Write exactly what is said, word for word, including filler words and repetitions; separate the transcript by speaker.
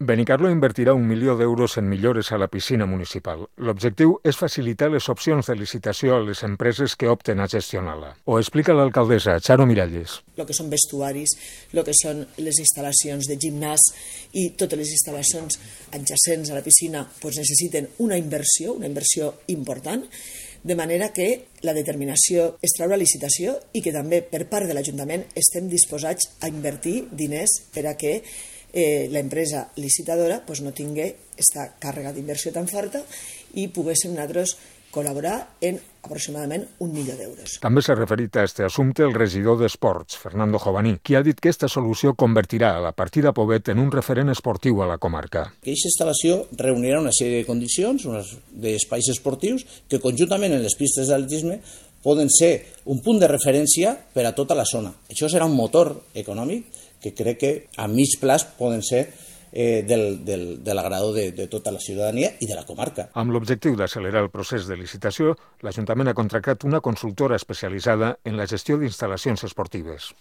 Speaker 1: Benicarló invertirà un milió d'euros en millores a la piscina municipal. L'objectiu és facilitar les opcions de licitació a les empreses que opten a gestionar-la. Ho explica l'alcaldessa, Charo Miralles.
Speaker 2: El que són vestuaris, el que són les instal·lacions de gimnàs i totes les instal·lacions adjacents a la piscina doncs necessiten una inversió, una inversió important, de manera que la determinació és treure la licitació i que també per part de l'Ajuntament estem disposats a invertir diners per a que eh, l'empresa licitadora pues, no tingui aquesta càrrega d'inversió tan forta i poguéssim nosaltres col·laborar en aproximadament un milió d'euros.
Speaker 1: També s'ha referit a aquest assumpte el regidor d'Esports, Fernando Jovaní, qui ha dit que aquesta solució convertirà a la partida Pobet en un referent esportiu a la comarca.
Speaker 3: Aquesta instal·lació reunirà una sèrie de condicions, d'espais esportius, que conjuntament en les pistes d'atletisme poden ser un punt de referència per a tota la zona. Això serà un motor econòmic que crec que a mig plaç poden ser Eh, del, del, de l'agrado de, de tota la ciutadania i de la comarca.
Speaker 1: Amb l'objectiu d'accelerar el procés de licitació, l'Ajuntament ha contractat una consultora especialitzada en la gestió d'instal·lacions esportives.